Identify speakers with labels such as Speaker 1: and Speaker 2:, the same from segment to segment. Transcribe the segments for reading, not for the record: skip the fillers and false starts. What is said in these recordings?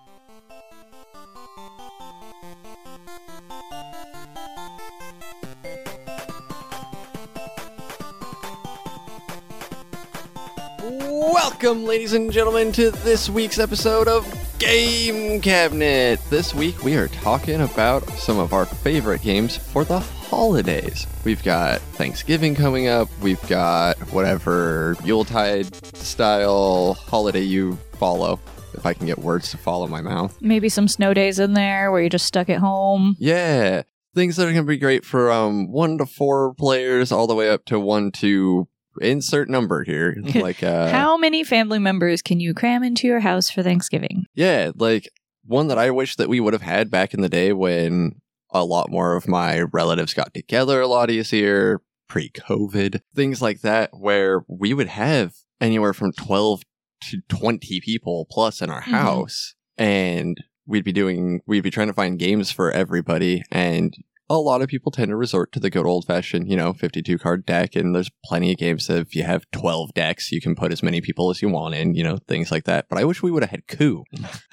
Speaker 1: Welcome, ladies and gentlemen, to this week's episode of Game Cabinet. This week we are talking about some of our favorite games for the holidays. We've got Thanksgiving coming up. We've got whatever Yuletide style holiday you follow. If I can get words to follow my mouth.
Speaker 2: Maybe some snow days in there where you're just stuck at home.
Speaker 1: Yeah. Things that are going to be great for 1 to 4 players all the way up to 1 to insert number here. Like
Speaker 2: how many family members can you cram into your house for Thanksgiving?
Speaker 1: Yeah, like one that I wish that we would have had back in the day when a lot more of my relatives got together a lot easier, pre-COVID, things like that, where we would have anywhere from 12 to 20 people plus in our house, and we'd be trying to find games for everybody, and a lot of people tend to resort to the good old-fashioned, 52 card deck, and there's plenty of games that if you have 12 decks, you can put as many people as you want in, things like that. But I wish we would have had Coup.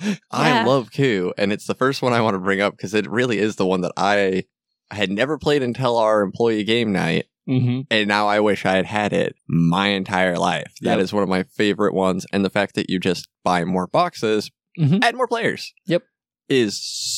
Speaker 1: I love Coup, and it's the first one I want to bring up because it really is the one that I had never played until our employee game night, and now I wish I had had it my entire life. That is one of my favorite ones, and the fact that you just buy more boxes, add more players, is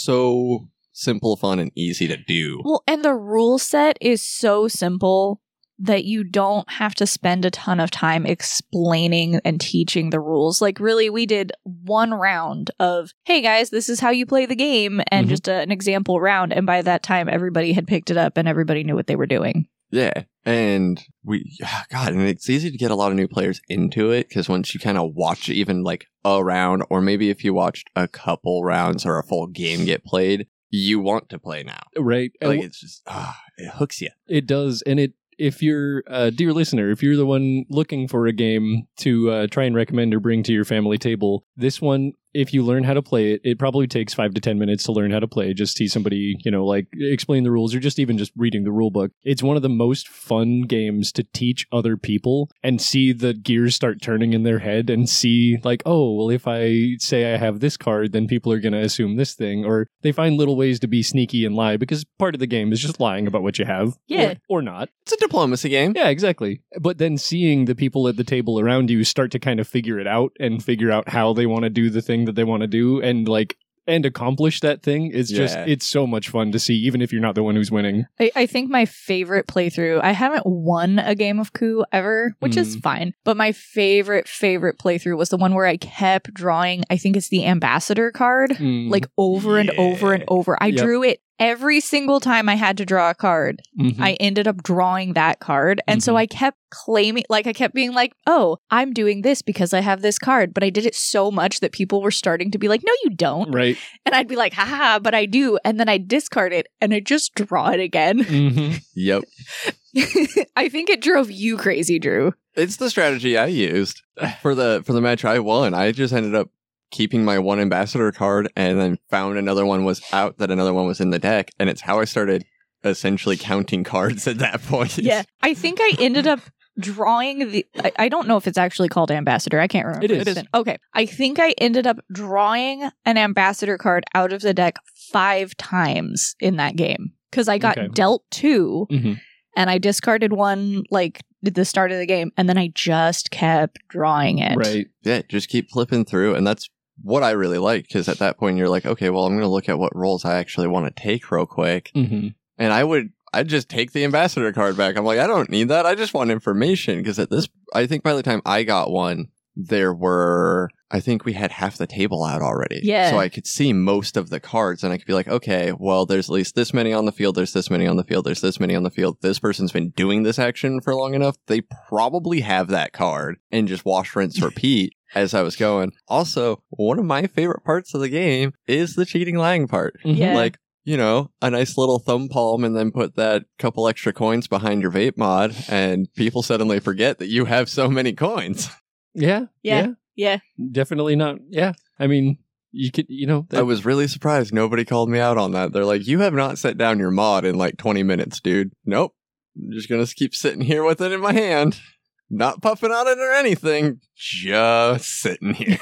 Speaker 1: so simple, fun, and easy to do.
Speaker 2: Well, and the rule set is so simple that you don't have to spend a ton of time explaining and teaching the rules. Like, really, we did one round of, hey guys, this is how you play the game, and just an example round. And by that time, everybody had picked it up and everybody knew what they were doing.
Speaker 1: Yeah. And and it's easy to get a lot of new players into it because once you kind of watch even like a round, or maybe if you watched a couple rounds or a full game get played, you want to play now.
Speaker 3: Right.
Speaker 1: Like, it's just, it hooks you.
Speaker 3: It does. And if you're, dear listener, if you're the one looking for a game to try and recommend or bring to your family table, this one, if you learn how to play it, it probably takes 5 to 10 minutes to learn how to play. Just see somebody, explain the rules, or just reading the rule book. It's one of the most fun games to teach other people and see the gears start turning in their head and see like, oh, well, if I say I have this card, then people are going to assume this thing. Or they find little ways to be sneaky and lie because part of the game is just lying about what you have.
Speaker 2: Yeah.
Speaker 3: Or not.
Speaker 1: It's a diplomacy game.
Speaker 3: Yeah, exactly. But then seeing the people at the table around you start to kind of figure it out and figure out how they want to do the thing that they want to do and accomplish that thing is just, it's so much fun to see, even if you're not the one who's winning.
Speaker 2: I think my favorite playthrough, I haven't won a game of Coup ever, which is fine, but my favorite playthrough was the one where I kept drawing, I think it's the ambassador card, like over and over and over. I drew it every single time I had to draw a card. I ended up drawing that card. And so I kept claiming, like I kept being like, oh, I'm doing this because I have this card. But I did it so much that people were starting to be like, no, you don't.
Speaker 3: Right.
Speaker 2: And I'd be like, haha, but I do. And then I'd discard it and I'd just draw it again.
Speaker 1: Yep.
Speaker 2: I think it drove you crazy, Drew.
Speaker 1: It's the strategy I used for the match I won. I just ended up keeping my one ambassador card and then found another one was out that another one was in the deck. And it's how I started essentially counting cards at that point.
Speaker 2: Yeah. I think I ended up drawing I don't know if it's actually called ambassador. I can't remember.
Speaker 3: It is.
Speaker 2: Okay. I think I ended up drawing an ambassador card out of the deck 5 times in that game because I got dealt 2 and I discarded one like at the start of the game and then I just kept drawing it.
Speaker 3: Right.
Speaker 1: Yeah. Just keep flipping through. And that's what I really like, because at that point you're like, okay, well, I'm going to look at what roles I actually want to take real quick. And I'd just take the ambassador card back. I'm like, I don't need that. I just want information. Because I think by the time I got one, I think we had half the table out already.
Speaker 2: Yeah.
Speaker 1: So I could see most of the cards and I could be like, okay, well, there's at least this many on the field. There's this many on the field. There's this many on the field. This person's been doing this action for long enough. They probably have that card, and just wash, rinse, repeat. As I was going. Also, one of my favorite parts of the game is the cheating lying part.
Speaker 2: Yeah.
Speaker 1: Like, a nice little thumb palm and then put that couple extra coins behind your vape mod and people suddenly forget that you have so many coins.
Speaker 3: Yeah. Definitely not. Yeah. I mean, you could,
Speaker 1: I was really surprised nobody called me out on that. They're like, you have not set down your mod in like 20 minutes, dude. Nope. I'm just going to keep sitting here with it in my hand. Not puffing on it or anything, just sitting here.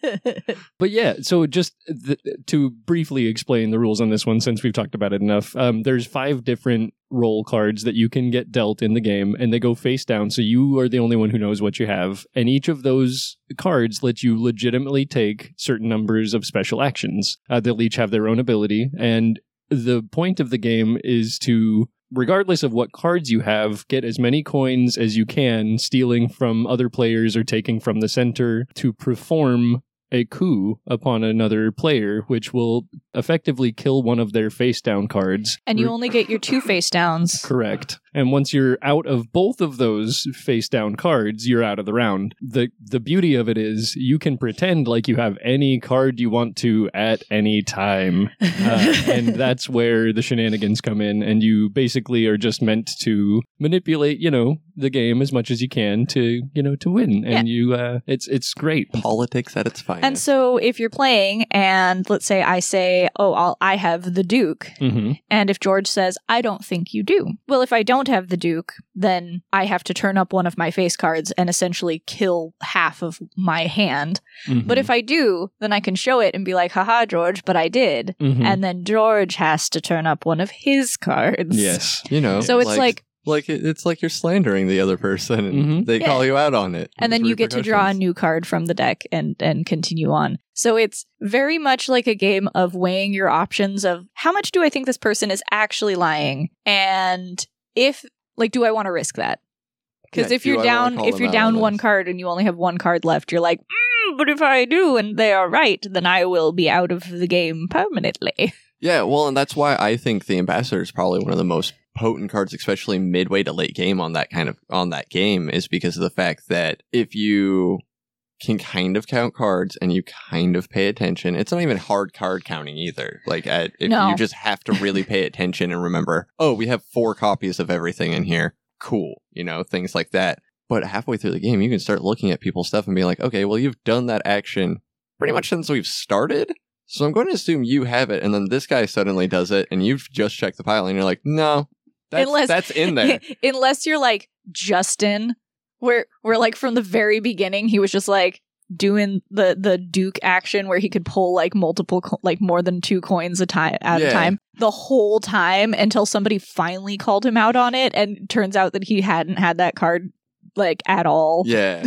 Speaker 3: But yeah, so just to briefly explain the rules on this one, since we've talked about it enough, there's 5 different roll cards that you can get dealt in the game, and they go face down, so you are the only one who knows what you have. And each of those cards lets you legitimately take certain numbers of special actions. They'll each have their own ability, and the point of the game is to, regardless of what cards you have, get as many coins as you can, stealing from other players or taking from the center, to perform a coup upon another player, which will effectively kill one of their face down cards.
Speaker 2: And you only get your 2 face downs.
Speaker 3: Correct. And once you're out of both of those face down cards, you're out of the round. The beauty of it is you can pretend like you have any card you want to at any time. And that's where the shenanigans come in. And you basically are just meant to manipulate, the game as much as you can to win. And it's great.
Speaker 1: Politics at its finest.
Speaker 2: And so if you're playing and let's say I say, I have the Duke.
Speaker 3: Mm-hmm.
Speaker 2: And if George says, I don't think you do. Well, if I don't have the Duke, then I have to turn up one of my face cards and essentially kill half of my hand.
Speaker 3: Mm-hmm.
Speaker 2: But if I do, then I can show it and be like, haha, George, but I did.
Speaker 3: Mm-hmm.
Speaker 2: And then George has to turn up one of his cards.
Speaker 3: Yes.
Speaker 2: So it's like
Speaker 1: it's like you're slandering the other person and
Speaker 3: Mm-hmm.
Speaker 1: they call you out on it.
Speaker 2: And then you get to draw a new card from the deck and continue on. So it's very much like a game of weighing your options of how much do I think this person is actually lying? And if, do I want to risk that? Because if you're down one card and you only have one card left, you're like, but if I do and they are right, then I will be out of the game permanently.
Speaker 1: Yeah, well, and that's why I think the Ambassador is probably one of the most potent cards, especially midway to late game on that game, is because of the fact that if you can kind of count cards and you kind of pay attention, it's not even hard card counting either. You just have to really pay attention and remember, we have 4 copies of everything in here. Cool, things like that. But halfway through the game, you can start looking at people's stuff and be like, okay, well, you've done that action pretty much since we've started. So I'm going to assume you have it, and then this guy suddenly does it, and you've just checked the pile, and you're like, no, that's in there.
Speaker 2: Unless you're like Justin, where from the very beginning, he was just doing the Duke action where he could pull multiple, more than 2 coins at a time the whole time until somebody finally called him out on it, and it turns out that he hadn't had that card at all.
Speaker 1: Yeah.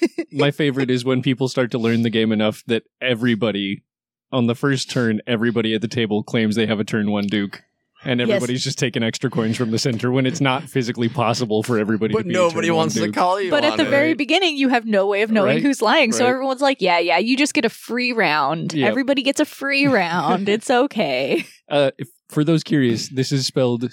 Speaker 3: My favorite is when people start to learn the game enough that everybody... On the first turn, everybody at the table claims they have a turn 1 Duke. And everybody's just taking extra coins from the center when it's not physically possible for everybody to be
Speaker 1: nobody wants to call you
Speaker 2: But
Speaker 1: on
Speaker 2: at the very beginning, you have no way of knowing who's lying. So everyone's like, yeah, you just get a free round. Yep. Everybody gets a free round. It's okay.
Speaker 3: For those curious, this is spelled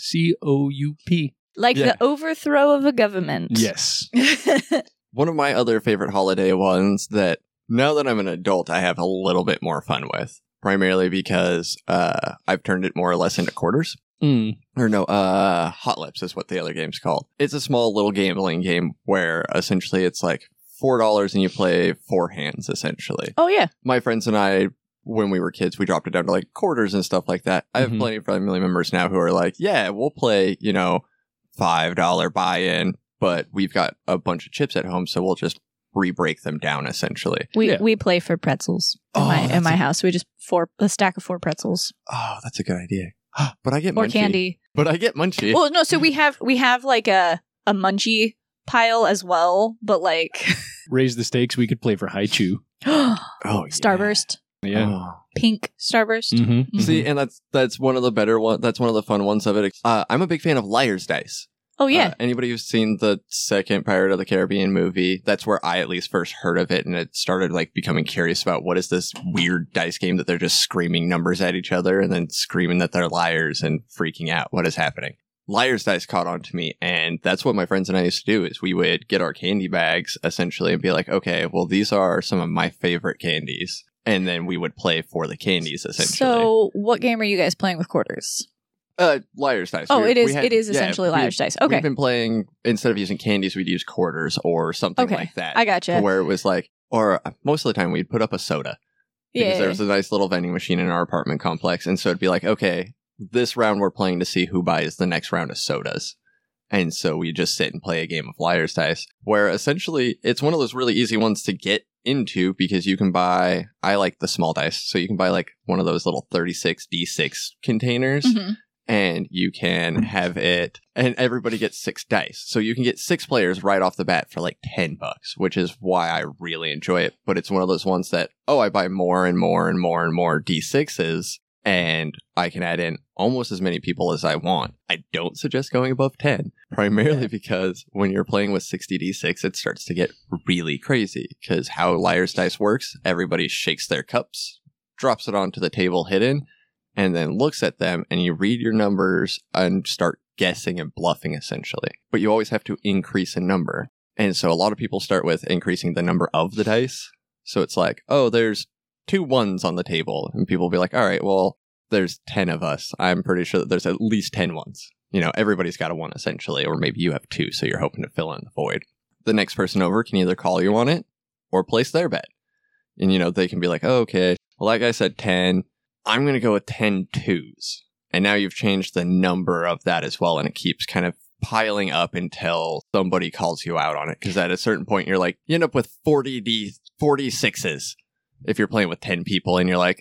Speaker 3: COUP.
Speaker 2: The overthrow of a government.
Speaker 3: Yes.
Speaker 1: One of my other favorite holiday ones that now that I'm an adult, I have a little bit more fun with. Primarily because I've turned it more or less into quarters. Or no, Hot Lips is what the other game's called. It's a small little gambling game where essentially it's $4 and you play 4 hands, essentially.
Speaker 2: Oh, yeah.
Speaker 1: My friends and I, when we were kids, we dropped it down to quarters and stuff like that. I have plenty of family members now who are yeah, we'll play, $5 buy-in, but we've got a bunch of chips at home, so we'll just re-break them down, essentially.
Speaker 2: We play for pretzels in my house. We just a stack of 4 pretzels.
Speaker 1: Oh, that's a good idea. But I get
Speaker 2: or
Speaker 1: munchy.
Speaker 2: Candy.
Speaker 1: But I get munchy.
Speaker 2: Well, no, so we have a munchy pile as well, but
Speaker 3: raise the stakes. We could play for Haichu.
Speaker 2: Starburst.
Speaker 3: Yeah.
Speaker 1: Oh.
Speaker 2: Pink Starburst.
Speaker 3: Mm-hmm, mm-hmm.
Speaker 1: See, and that's one of the better ones. That's one of the fun ones of it. I'm a big fan of Liar's Dice.
Speaker 2: Oh, yeah.
Speaker 1: Anybody who's seen the second Pirate of the Caribbean movie, that's where I at least first heard of it, and it started becoming curious about what is this weird dice game that they're just screaming numbers at each other and then screaming that they're liars and freaking out. What is happening? Liar's Dice caught on to me, and that's what my friends and I used to do is we would get our candy bags, essentially, and be like, okay, well, these are some of my favorite candies. And then we would play for the candies, essentially.
Speaker 2: So what game are you guys playing with quarters?
Speaker 1: Liar's Dice.
Speaker 2: Oh, it is essentially Liar's Dice. Okay.
Speaker 1: We've been playing, instead of using candies, we'd use quarters or something like that.
Speaker 2: I gotcha.
Speaker 1: Where it was or most of the time we'd put up a soda. Because there was a nice little vending machine in our apartment complex. And so it'd be okay, this round we're playing to see who buys the next round of sodas. And so we just sit and play a game of Liar's Dice, where essentially it's one of those really easy ones to get into because you can buy, I like the small dice, so you can buy like one of those little 36d6 containers.
Speaker 2: Mm-hmm.
Speaker 1: And you can have it, and everybody gets 6 dice. So you can get 6 players right off the bat for like $10, which is why I really enjoy it. But it's one of those ones that, I buy more and more and more and more D6s, and I can add in almost as many people as I want. I don't suggest going above 10, primarily because when you're playing with 60 D6, it starts to get really crazy. Because how Liar's Dice works, everybody shakes their cups, drops it onto the table hidden, and then looks at them, and you read your numbers and start guessing and bluffing, essentially. But you always have to increase a number. And so a lot of people start with increasing the number of the dice. So it's like, there's 2 ones on the table. And people will be like, all right, well, there's 10 of us. I'm pretty sure that there's at least 10 ones. Everybody's got a 1, essentially. Or maybe you have 2, so you're hoping to fill in the void. The next person over can either call you on it or place their bet. And, they can be like, okay, well, that guy said 10. I'm going to go with 10 twos. And now you've changed the number of that as well. And it keeps kind of piling up until somebody calls you out on it. Because at a certain point, you're like, you end up with 46s if you're playing with 10 people. And you're like,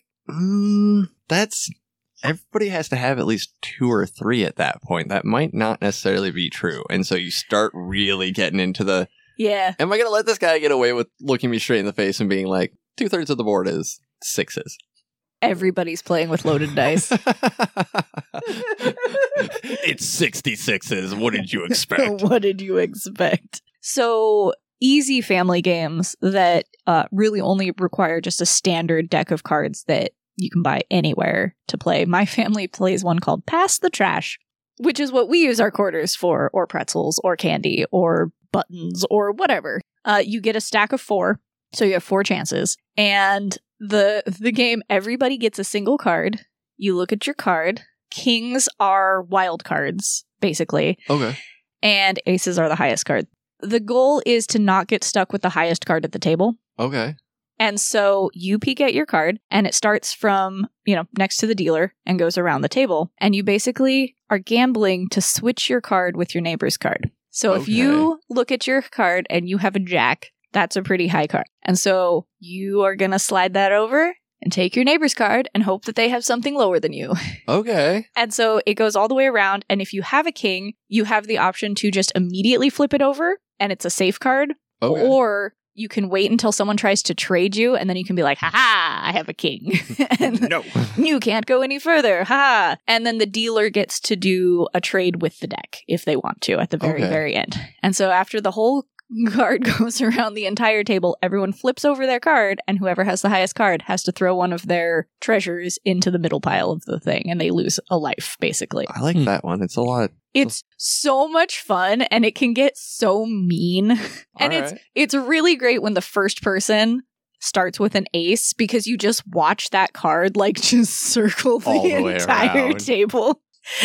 Speaker 1: everybody has to have at least 2 or 3 at that point. That might not necessarily be true. And so you start really getting into the, am I going to let this guy get away with looking me straight in the face and being like, 2/3 of the board is 6s?
Speaker 2: Everybody's playing with loaded dice.
Speaker 1: It's 66s. What did you expect?
Speaker 2: What did you expect? So, easy family games that really only require just a standard deck of cards that you can buy anywhere to play. My family plays one called Pass the Trash, which is what we use our quarters for, or pretzels, or candy, or buttons, or whatever. You get a stack of 4, so you have 4 chances. And the game, everybody gets a single card. You look at your card. Kings are wild cards, basically.
Speaker 1: Okay.
Speaker 2: And aces are the highest card. The goal is to not get stuck with the highest card at the table.
Speaker 1: Okay.
Speaker 2: And so you peek at your card, and it starts from, next to the dealer and goes around the table. And you basically are gambling to switch your card with your neighbor's card. So if you look at your card and you have a jack, that's a pretty high card. And so you are going to slide that over and take your neighbor's card and hope that they have something lower than you.
Speaker 1: Okay.
Speaker 2: And so it goes all the way around. And if you have a king, you have the option to just immediately flip it over and it's a safe card.
Speaker 1: Okay.
Speaker 2: Or you can wait until someone tries to trade you and then you can be like, ha, I have a king. And
Speaker 1: no.
Speaker 2: You can't go any further. Ha. And then the dealer gets to do a trade with the deck if they want to at the very, very end. And so after the whole card goes around the entire table, everyone flips over their card, and whoever has the highest card has to throw one of their treasures into the middle pile of the thing, and they lose a life, basically.
Speaker 1: I like that one. It's a lot.
Speaker 2: It's so much fun, and it can get so mean. And it's really great when the first person starts with an ace, because you just watch that card just circle the entire table.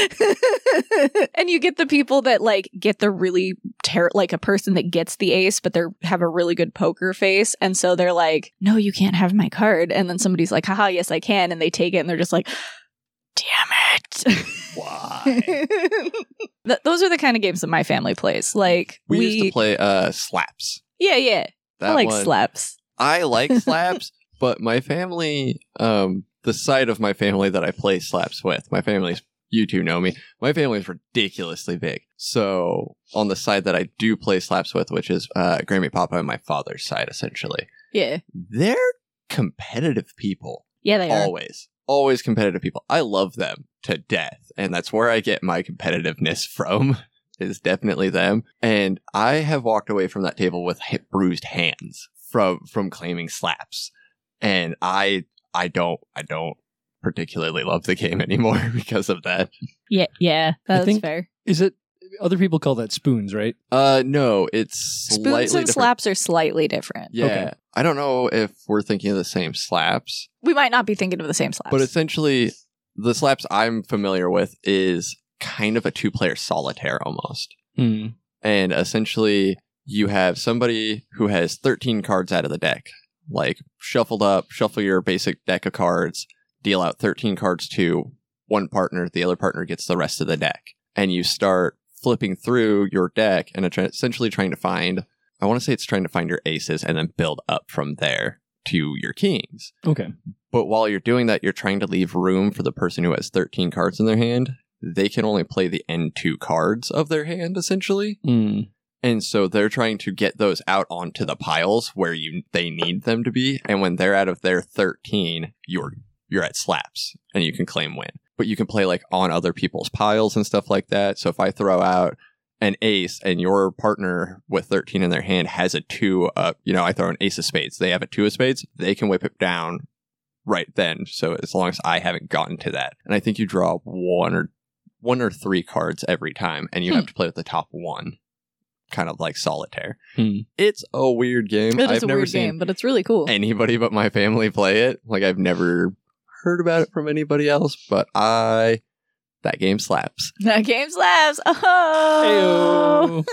Speaker 2: And you get the people that get the really a person that gets the ace, but they have a really good poker face, and so they're like, no, you can't have my card. And then somebody's like, haha, yes I can, and they take it and they're just like, damn it.
Speaker 1: Why?
Speaker 2: Those are the kind of games that my family plays. We
Speaker 1: used to play slaps.
Speaker 2: I like
Speaker 1: one.
Speaker 2: slaps.
Speaker 1: I like slaps, but my family, the side of my family that I play slaps with, my family's, you two know me, my family is ridiculously big. So on the side that I do play slaps with, which is Grammy Papa and my father's side, essentially.
Speaker 2: Yeah.
Speaker 1: They're competitive people.
Speaker 2: Yeah, they are.
Speaker 1: Always competitive people. I love them to death. And that's where I get my competitiveness from, is definitely them. And I have walked away from that table with bruised hands from claiming slaps. And I don't particularly love the game anymore because of that.
Speaker 2: Yeah, that's fair.
Speaker 3: Is it, other people call that spoons, right?
Speaker 1: No, it's
Speaker 2: spoons
Speaker 1: slightly
Speaker 2: and
Speaker 1: different.
Speaker 2: slaps are slightly different.
Speaker 1: Yeah. Okay. I don't know if we're thinking of the same slaps.
Speaker 2: We might not be thinking of the same slaps.
Speaker 1: But essentially, the slaps I'm familiar with is kind of a 2-player solitaire almost.
Speaker 3: Mm.
Speaker 1: And essentially, you have somebody who has 13 cards out of the deck. Shuffled up, shuffle your basic deck of cards, deal out 13 cards to one partner, the other partner gets the rest of the deck. And you start flipping through your deck and essentially trying to find, I want to say it's trying to find your aces and then build up from there to your kings.
Speaker 3: Okay.
Speaker 1: But while you're doing that, you're trying to leave room for the person who has 13 cards in their hand. They can only play the end 2 cards of their hand, essentially. And so they're trying to get those out onto the piles where they need them to be. And when they're out of their 13, you're at slaps and you can claim win. But you can play like on other people's piles and stuff like that. So if I throw out an ace and your partner with 13 in their hand has a 2 up, I throw an ace of spades. They have a 2 of spades. They can whip it down right then. So as long as I haven't gotten to that. And I think you draw one or 3 cards every time, and you have to play with the top 1, kind of like solitaire. It's a weird game.
Speaker 2: I've never seen game, but it's really cool.
Speaker 1: Anybody but my family play it. Like, I've never heard about it from anybody else, but that game slaps.
Speaker 2: That game slaps. Oh.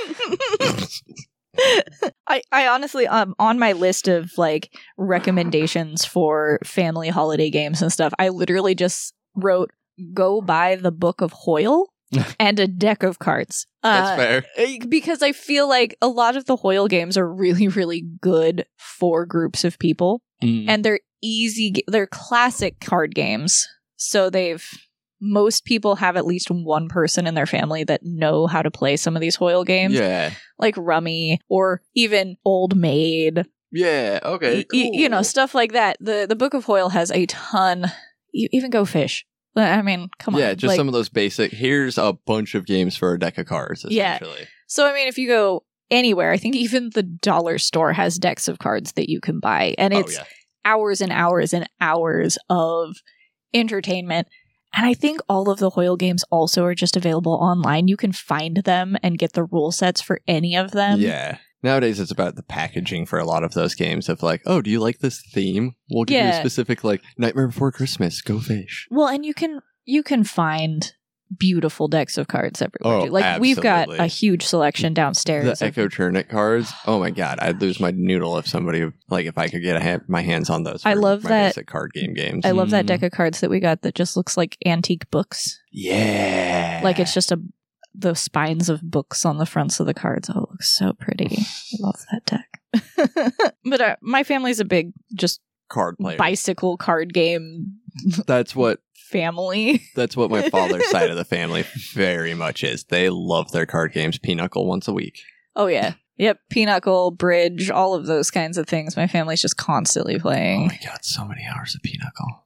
Speaker 2: I honestly, on my list of like recommendations for family holiday games and stuff, I literally just wrote, go buy the Book of Hoyle and a deck of cards.
Speaker 1: That's fair.
Speaker 2: Because I feel like a lot of the Hoyle games are really, really good for groups of people. And they're easy. They're classic card games. So most people have at least one person in their family that know how to play some of these Hoyle games.
Speaker 1: Yeah.
Speaker 2: Like Rummy or even Old Maid.
Speaker 1: Yeah. Okay. Cool.
Speaker 2: Stuff like that. The Book of Hoyle has a ton. Even Go Fish. I mean, come on.
Speaker 1: Yeah, just some of those basic, here's a bunch of games for a deck of cards, essentially.
Speaker 2: Yeah. So, I mean, if you go anywhere, I think even the dollar store has decks of cards that you can buy. And it's hours and hours and hours of entertainment. And I think all of the Hoyle games also are just available online. You can find them and get the rule sets for any of them.
Speaker 1: Yeah. Nowadays, it's about the packaging for a lot of those games of like, oh, do you like this theme? We'll give you a specific, like, Nightmare Before Christmas, Go Fish.
Speaker 2: Well, and you can find beautiful decks of cards everywhere.
Speaker 1: Oh,
Speaker 2: Like,
Speaker 1: absolutely.
Speaker 2: We've got a huge selection downstairs.
Speaker 1: The Echo Turnip cards. Oh my god, I'd lose my noodle if I could get my hands on those.
Speaker 2: I love
Speaker 1: my
Speaker 2: that
Speaker 1: basic card games.
Speaker 2: I love that deck of cards that we got that just looks like antique books.
Speaker 1: Yeah.
Speaker 2: Like it's just the spines of books on the fronts of the cards. Oh, it looks so pretty. I love that deck. But my family's a big just
Speaker 1: card player.
Speaker 2: Bicycle card game.
Speaker 1: That's what
Speaker 2: family.
Speaker 1: That's what my father's side of the family very much is. They love their card games. Pinochle once a week.
Speaker 2: Oh yeah. Yep. Pinochle, Bridge, all of those kinds of things. My family's just constantly playing.
Speaker 1: Oh my god, so many hours of Pinochle.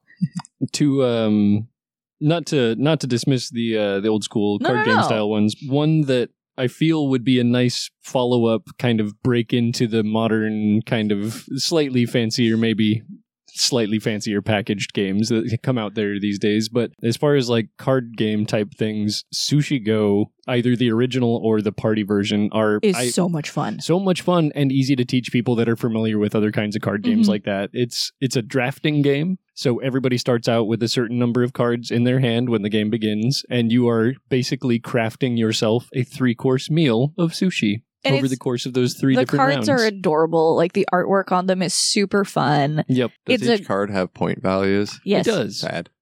Speaker 3: To not to dismiss the old school card game style ones. One that I feel would be a nice follow-up kind of break into the modern kind of slightly fancier packaged games that come out there these days. But as far as like card game type things, Sushi Go, either the original or the party version, is
Speaker 2: so much fun.
Speaker 3: So much fun and easy to teach people that are familiar with other kinds of card games like that. It's a drafting game. So everybody starts out with a certain number of cards in their hand when the game begins, and you are basically crafting yourself a 3-course meal of sushi. And over the course of those 3 different rounds.
Speaker 2: The cards are adorable. Like, the artwork on them is super fun.
Speaker 3: Yep.
Speaker 1: Does each card have point values?
Speaker 2: Yes.
Speaker 3: It does.
Speaker 1: Sad.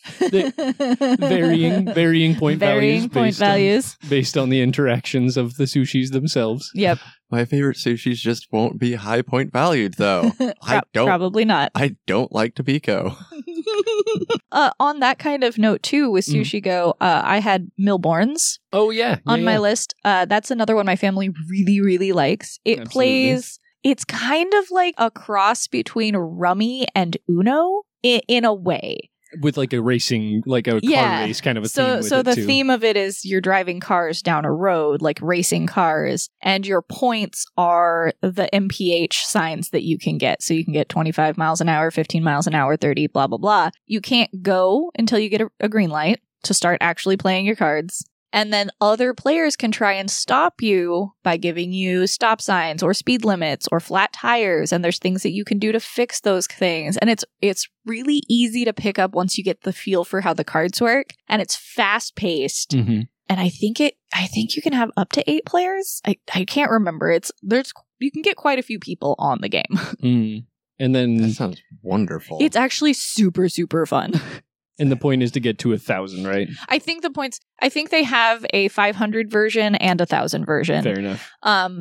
Speaker 3: varying point
Speaker 2: values.
Speaker 3: Based on the interactions of the sushis themselves.
Speaker 2: Yep.
Speaker 1: My favorite sushis just won't be high point valued, though.
Speaker 2: Probably not.
Speaker 1: I don't like Tobiko.
Speaker 2: On that kind of note, too, with Sushi Go, I had Milborn's.
Speaker 3: Oh, yeah.
Speaker 2: On my list. That's another one my family really, really likes. It plays... It's kind of like a cross between Rummy and Uno in a way.
Speaker 3: With like a racing, like a car race kind of a theme with
Speaker 2: so
Speaker 3: it
Speaker 2: the
Speaker 3: too.
Speaker 2: theme of it is you're driving cars down a road, like racing cars, and your points are the MPH signs that you can get. So you can get 25 miles an hour, 15 miles an hour, 30, blah, blah, blah. You can't go until you get a green light to start actually playing your cards. And then other players can try and stop you by giving you stop signs or speed limits or flat tires. And there's things that you can do to fix those things. And it's really easy to pick up once you get the feel for how the cards work. And it's fast paced.
Speaker 3: Mm-hmm.
Speaker 2: And I think you can have up to 8 players. I can't remember. You can get quite a few people on the game.
Speaker 3: And then
Speaker 1: that sounds wonderful.
Speaker 2: It's actually super, super fun.
Speaker 3: And the point is to get to 1,000, right?
Speaker 2: I think they have a 500 version and a 1,000 version.
Speaker 3: Fair enough.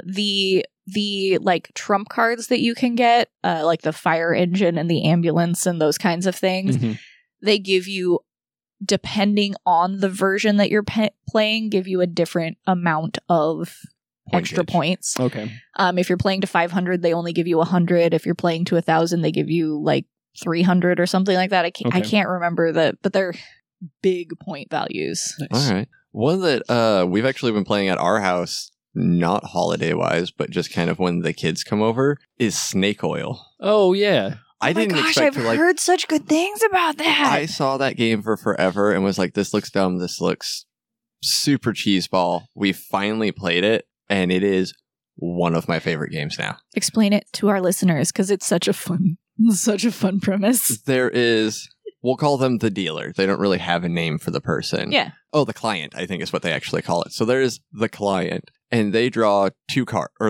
Speaker 2: The like trump cards that you can get, like the fire engine and the ambulance and those kinds of things, they give you, depending on the version that you're playing, give you a different amount of extra points.
Speaker 3: Okay.
Speaker 2: If you're playing to 500, they only give you 100. If you're playing to 1,000, they give you like 300 or something like that. I can't remember but they're big point values.
Speaker 1: Nice. All right. One that we've actually been playing at our house, not holiday wise, but just kind of when the kids come over, is Snake Oil.
Speaker 3: Oh yeah.
Speaker 1: I didn't expect
Speaker 2: I've heard such good things about that.
Speaker 1: I saw that game for forever and was like, this looks dumb. This looks super cheeseball. We finally played it, and it is one of my favorite games now. Explain
Speaker 2: it to our listeners, because it's such a fun premise.
Speaker 1: There is, we'll call them the dealer. They don't really have a name for the person.
Speaker 2: Yeah.
Speaker 1: Oh, the client, I think is what they actually call it. So there is the client, and they draw two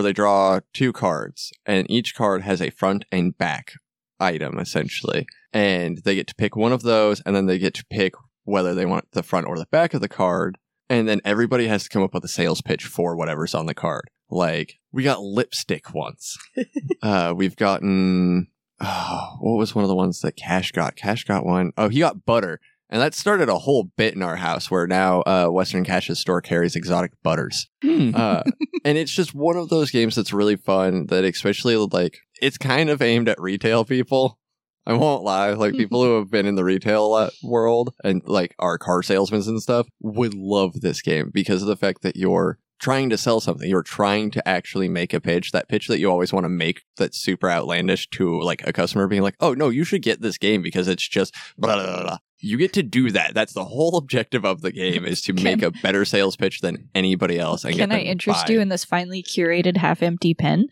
Speaker 1: cards, and each card has a front and back item, essentially. And they get to pick one of those, and then they get to pick whether they want the front or the back of the card. And then everybody has to come up with a sales pitch for whatever's on the card. Like, we got lipstick once. We've gotten... what was one of the ones that Cash got? Cash got one. Oh, he got butter. And that started a whole bit in our house where now Western Cash's store carries exotic butters. And it's just one of those games that's really fun, that especially, like, it's kind of aimed at retail people. I won't lie. Like, people who have been in the retail world and, like, are car salesmen and stuff would love this game because of the fact that you're trying to sell something. You're trying to actually make a pitch, that pitch that you always want to make that's super outlandish to, like, a customer being like, oh, no, you should get this game because it's just blah, blah, blah, blah. You get to do that. That's the whole objective of the game, is to make a better sales pitch than anybody else. And
Speaker 2: can I interest you in this finely curated half-empty pen?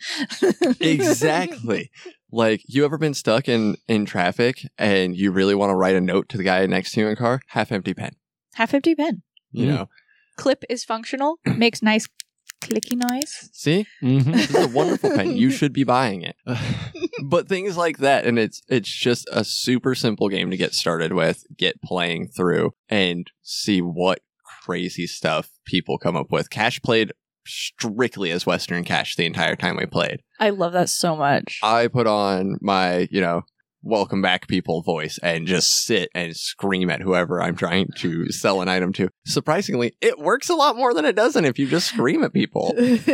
Speaker 1: Exactly. Like, you ever been stuck in traffic and you really want to write a note to the guy next to you in a car? Half-empty pen.
Speaker 2: Half-empty pen.
Speaker 1: You know?
Speaker 2: Clip is functional. Makes nice clicky noise.
Speaker 1: See? This is a wonderful pen. You should be buying it. But things like that, and it's just a super simple game to get started with, get playing through, and see what crazy stuff people come up with. Cash played strictly as Western Cash the entire time we played.
Speaker 2: I love that so much.
Speaker 1: I put on my, welcome back people voice and just sit and scream at whoever I'm trying to sell an item to. Surprisingly, it works a lot more than it doesn't if you just scream at people.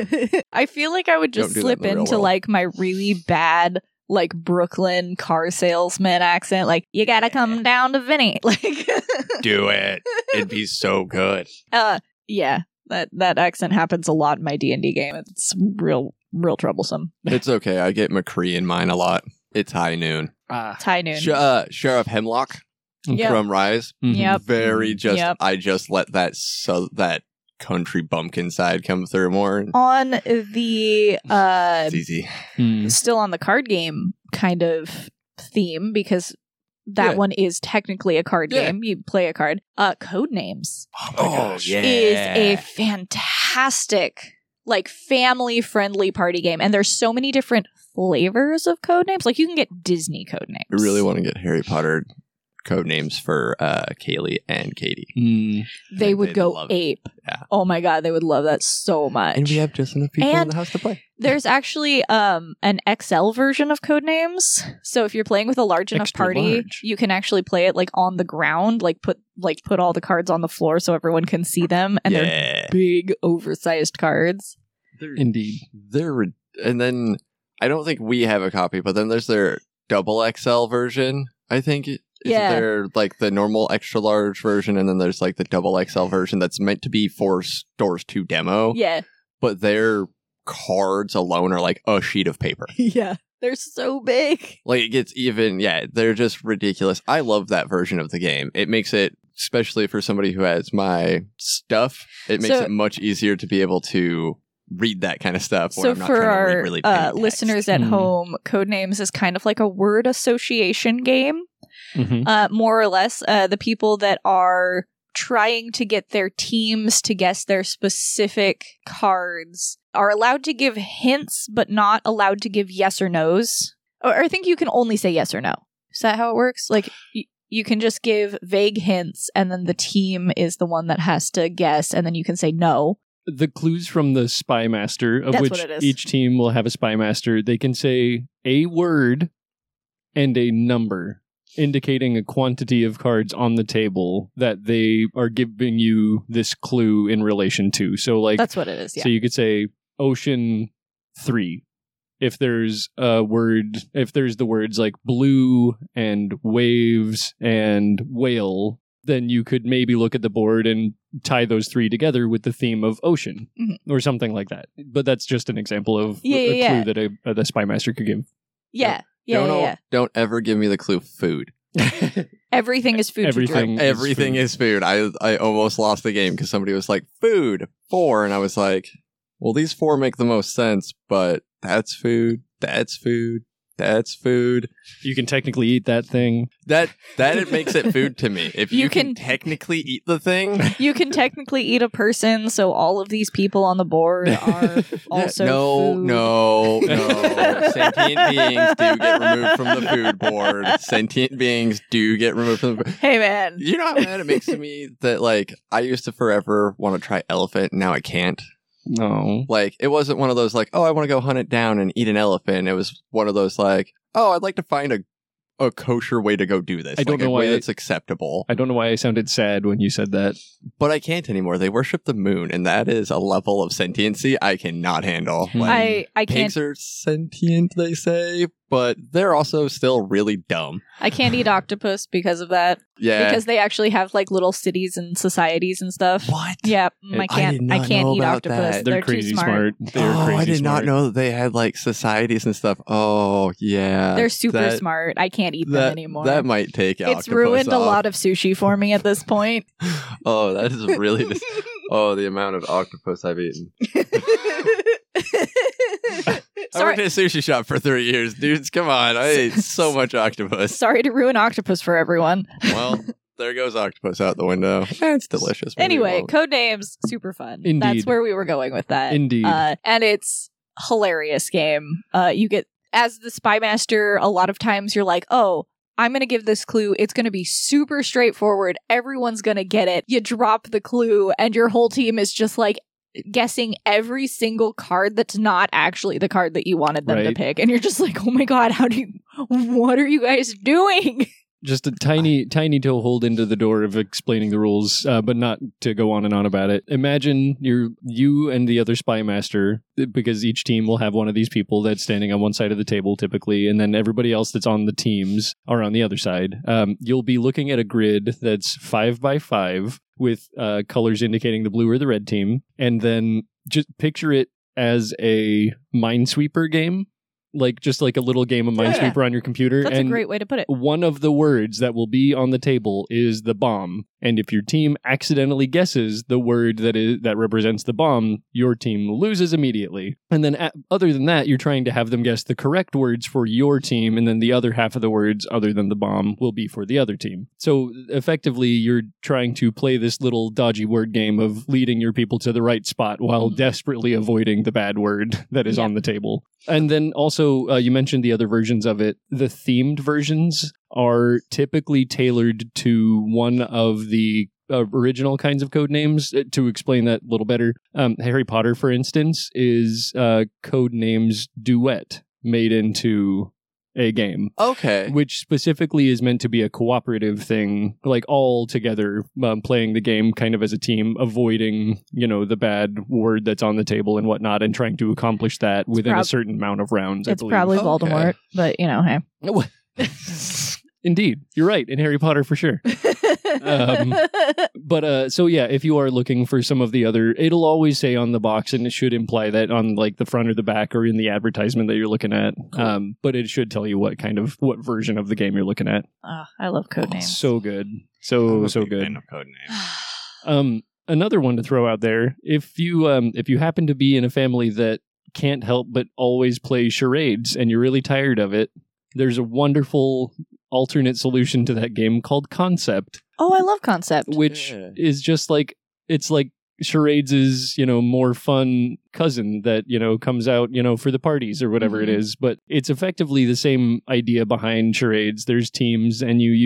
Speaker 2: I feel like I would just slip into like my really bad, like, Brooklyn car salesman accent. Like, you gotta come down to Vinny. Like,
Speaker 1: do it. It'd be so good.
Speaker 2: Yeah. That accent happens a lot in my D&D game. It's real troublesome.
Speaker 1: It's okay. I get McCree in mine a lot. It's High Noon.
Speaker 2: It's High Noon.
Speaker 1: Sheriff Hemlock from Rise.
Speaker 2: Yep.
Speaker 1: Very I just let that country bumpkin side come through more.
Speaker 2: On the
Speaker 1: it's easy.
Speaker 2: Still on the card game kind of theme, because that one is technically a card game. You play a card. Codenames.
Speaker 1: Oh yeah.
Speaker 2: Is a fantastic, like, family-friendly party game. And there's so many different flavors of Codenames. Like, you can get Disney Codenames.
Speaker 1: I really want to get Harry Potter Codenames for Kaylee and Katie.
Speaker 2: They would go ape.
Speaker 1: Yeah.
Speaker 2: Oh my god, they would love that so much.
Speaker 1: And we have just enough people in the house to play.
Speaker 2: There's actually an XL version of Codenames. So if you're playing with a large enough party, you can actually play it, like, on the ground, like put all the cards on the floor so everyone can see them, and they're big, oversized cards.
Speaker 3: Indeed.
Speaker 1: And then I don't think we have a copy, but then there's their double XL version, I think. Isn't there, like, the normal extra large version, and then there's, like, the double XL version that's meant to be for stores to demo?
Speaker 2: Yeah.
Speaker 1: But their cards alone are, like, a sheet of paper.
Speaker 2: Yeah. They're so big.
Speaker 1: Like, it gets even, they're just ridiculous. I love that version of the game. It makes it, especially for somebody who has my stuff, it makes it much easier to be able to read that kind of stuff.
Speaker 2: So for our really listeners at home, Codenames is kind of like a word association game. More or less. The people that are trying to get their teams to guess their specific cards are allowed to give hints, but not allowed to give yes or no's. Or I think you can only say yes or no. Is that how it works? Like, you can just give vague hints, and then the team is the one that has to guess, and then you can say no.
Speaker 3: The clues from the Spy Master, of
Speaker 2: That's
Speaker 3: which
Speaker 2: what it is.
Speaker 3: each team will have a Spy Master, they can say a word and a number, indicating a quantity of cards on the table that they are giving you this clue in relation to. So, like,
Speaker 2: That's what it is, yeah.
Speaker 3: so you could say Ocean 3. If there's the words like blue and waves and whale, then you could maybe look at the board and tie those 3 together with the theme of ocean or something like that. But that's just an example of a clue that the Spy Master could give.
Speaker 2: Yeah.
Speaker 1: Don't ever give me the clue food.
Speaker 2: Everything is food.
Speaker 1: Everything is food. I almost lost the game because somebody was like, food, 4. And I was like, well, these 4 make the most sense, but that's food. That's food. That's food.
Speaker 3: You can technically eat that thing.
Speaker 1: That it makes it food to me. If you can technically eat the thing.
Speaker 2: You can technically eat a person, so all of these people on the board are also food.
Speaker 1: No. Sentient beings do get removed from the food board. Sentient beings do get removed from the board.
Speaker 2: Hey, man.
Speaker 1: You know how mad it makes to me that, like, I used to forever want to try elephant, and now I can't?
Speaker 3: No.
Speaker 1: Like, it wasn't one of those, like, oh, I want to go hunt it down and eat an elephant. It was one of those, like, oh, I'd like to find a kosher way to go do this.
Speaker 3: I don't know
Speaker 1: a
Speaker 3: why
Speaker 1: way that's acceptable.
Speaker 3: I don't know why I sounded sad when you said that.
Speaker 1: But I can't anymore. They worship the moon, and that is a level of sentiency I cannot handle. Like,
Speaker 2: I can't.
Speaker 1: pigs are sentient, they say, but they're also still really dumb.
Speaker 2: I can't eat octopus because of that.
Speaker 1: Yeah.
Speaker 2: Because they actually have like little cities and societies and stuff.
Speaker 1: What?
Speaker 2: Yeah, I can't eat octopus.
Speaker 1: That.
Speaker 2: They're
Speaker 3: crazy
Speaker 2: too smart.
Speaker 1: I did not know that they had like societies and stuff. Oh, yeah.
Speaker 2: They're super smart. I can't eat them anymore.
Speaker 1: That might take octopus
Speaker 2: It's ruined
Speaker 1: off.
Speaker 2: a lot of sushi for me at this point.
Speaker 1: Oh, that is really the amount of octopus I've eaten. I worked at a sushi shop for 3 years, dudes. Come on. I ate so much octopus.
Speaker 2: Sorry to ruin octopus for everyone.
Speaker 1: Well, there goes octopus out the window. It's delicious.
Speaker 2: Anyway, Codenames, super fun.
Speaker 3: Indeed.
Speaker 2: That's where we were going with that.
Speaker 3: Indeed.
Speaker 2: And it's hilarious game. You get, as the Spy Master, a lot of times you're like, oh, I'm going to give this clue. It's going to be super straightforward. Everyone's going to get it. You drop the clue and your whole team is just like guessing every single card that's not actually the card that you wanted them to pick. And you're just like, oh my God, what are you guys doing?
Speaker 3: Just a tiny toehold into the door of explaining the rules, but not to go on and on about it. Imagine you and the other Spy Master, because each team will have one of these people that's standing on one side of the table typically, and then everybody else that's on the teams are on the other side. You'll be looking at a grid that's 5 by 5 with colors indicating the blue or the red team, and then just picture it as a Minesweeper game. Just like a little game of Minesweeper on your computer.
Speaker 2: That's a great way to put it.
Speaker 3: One of the words that will be on the table is the bomb. And if your team accidentally guesses the word that represents the bomb, your team loses immediately. And then other than that, you're trying to have them guess the correct words for your team, and then the other half of the words other than the bomb will be for the other team. So effectively, you're trying to play this little dodgy word game of leading your people to the right spot while desperately avoiding the bad word that is on the table. And then also, you mentioned the other versions of it. The themed versions are typically tailored to one of the original kinds of code names. To explain that a little better, Harry Potter, for instance, is code names Duet made into a game.
Speaker 1: Okay.
Speaker 3: Which specifically is meant to be a cooperative thing, like all together playing the game kind of as a team, avoiding, the bad word that's on the table and whatnot, and trying to accomplish that within a certain amount of rounds.
Speaker 2: It's probably Voldemort, but hey.
Speaker 3: Indeed, you're right. In Harry Potter, for sure. So yeah, if you are looking for some of the other, it'll always say on the box, and it should imply that on like the front or the back or in the advertisement that you're looking at. Cool. But it should tell you what version of the game you're looking at.
Speaker 2: Oh, I love Codenames.
Speaker 3: So good. So good.
Speaker 1: Fan of Codenames.
Speaker 3: Another one to throw out there, if you happen to be in a family that can't help but always play charades and you're really tired of it, there's a wonderful alternate solution to that game called Concept.
Speaker 2: Oh, I love Concept.
Speaker 3: Which is just like, it's like charades is, more fun cousin that, comes out, for the parties or whatever it is. But it's effectively the same idea behind charades. There's teams, and you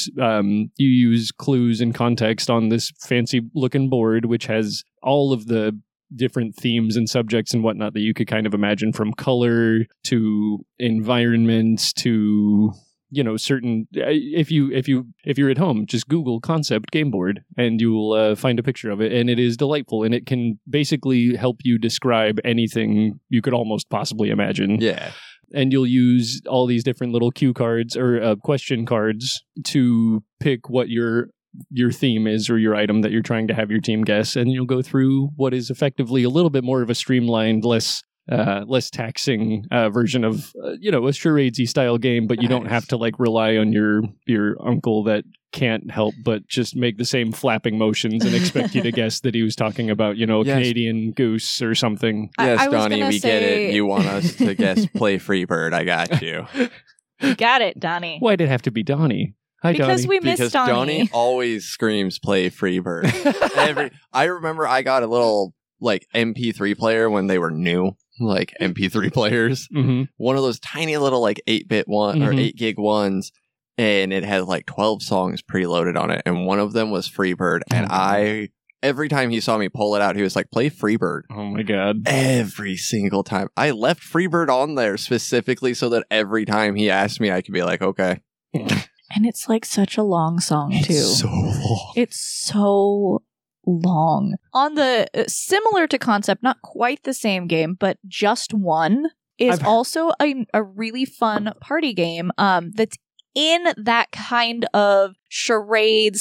Speaker 3: use clues and context on this fancy looking board, which has all of the different themes and subjects and whatnot that you could kind of imagine, from color to environments to certain. If you're at home, just Google concept game board and you'll find a picture of it, and it is delightful, and it can basically help you describe anything you could almost possibly imagine.
Speaker 1: Yeah.
Speaker 3: And you'll use all these different little cue cards or question cards to pick what your theme is, or your item that you're trying to have your team guess, and you'll go through what is effectively a little bit more of a streamlined, less taxing version of a charadesy style game, but you don't have to rely on your uncle that can't help but just make the same flapping motions and expect you to guess that he was talking about a Canadian goose or something.
Speaker 1: Yes, Donnie, we get it. You want us to guess play Freebird. I got you.
Speaker 2: You got it, Donnie.
Speaker 3: Why'd it have to be Donnie? Hi,
Speaker 2: because
Speaker 3: Donnie.
Speaker 2: we missed
Speaker 1: Donnie always screams play Freebird. I remember I got a little MP3 player when they were new, MP3 players.
Speaker 3: Mm-hmm.
Speaker 1: One of those tiny little 8-bit one or 8 gig ones, and it had 12 songs preloaded on it, and one of them was Freebird. And every time he saw me pull it out, he was like, "Play Freebird."
Speaker 3: Oh my god!
Speaker 1: Every single time, I left Freebird on there specifically so that every time he asked me, I could be like, "Okay."
Speaker 2: And it's such a long song too.
Speaker 1: It's so long.
Speaker 2: It's so long. On the similar to Concept, not quite the same game, but Just One is also a really fun party game that's in that kind of charade /